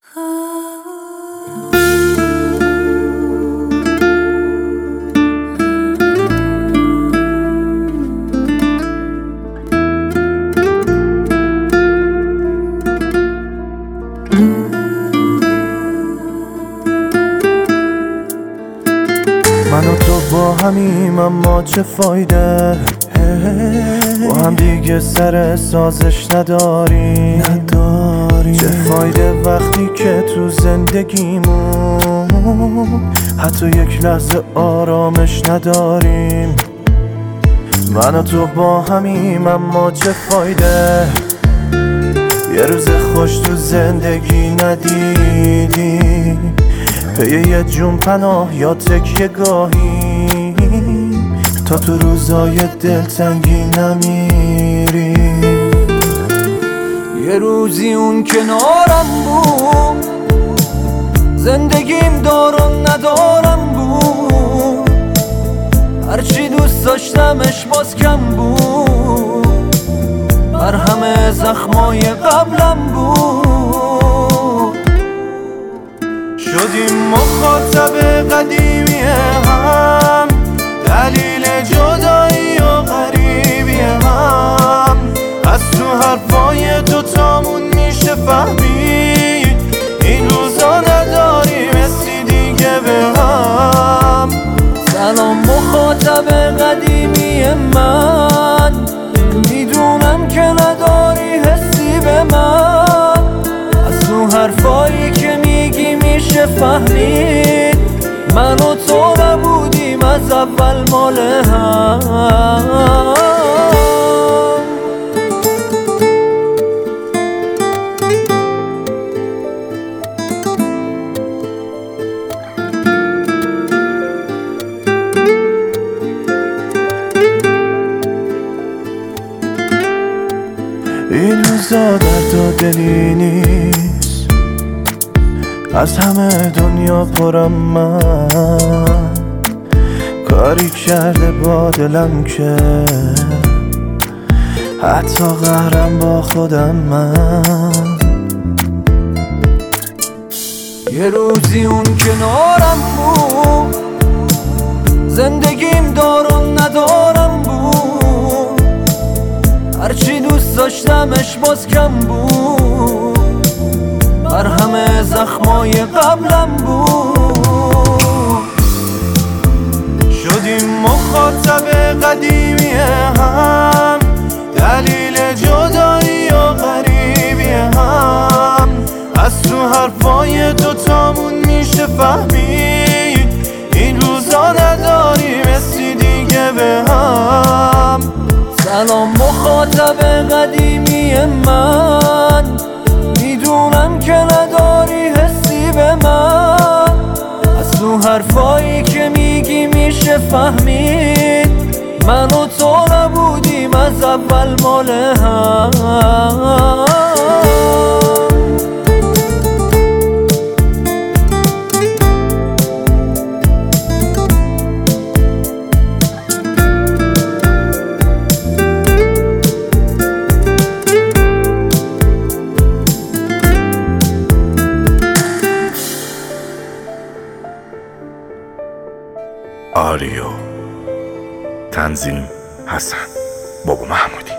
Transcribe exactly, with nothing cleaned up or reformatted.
من و تو با همیم اما چه فایده، با هم دیگه سر سازش نداریم نداریم چه فایده وقتی که تو زندگیمون حتی یک لحظه آرامش نداریم. من و تو با همیم اما چه فایده، یه روز خوش تو زندگی ندیدیم، پی یه جون پناه یا تکیه گاهی تا تو روزای دلتنگی نمیریم. یه روزی اون کنارم بود، زندگیم دار و ندارم بود، هرچی دوست داشتمش باز کم بود، بر همه زخمای قبلم بود. شدیم مخاطب قدیمی هم، دلیل جدایی و غریبی هم، از تو حرفای دوتامون میشه فهمید این روزا نداریم حسی دیگه به هم. سلام مخاطب قدیمی من، میدونم که نداری حسی به من، از تو حرفایی که میگی میشه فهمید من و تو نبودیم از اول مال هم. این روزا درد و دلی نیست، از همه دنیا پرم من، کاری کرده با دلم که حتی قهرم با خودم من. یه روزی اون کنارم بود، زندگیم دار و ندارم بود، هرچی دوست داشتمش باز کم بود، بر همه زخمای قبلم بود. شدیم مخاطب قدیمی هم، دلیل جدایی و غریبی هم، از تو حرفای دوتامون میشه فهمید این روزا نداریم حسی دیگه به هم. سلام مخاطب قدیمی من، میدونم که نداری حسی به من، از تو حرفایی که میگی میشه فهمید من و تو نبودیم از اول مال هم. آریو تنظیم حسن بابا محمودی.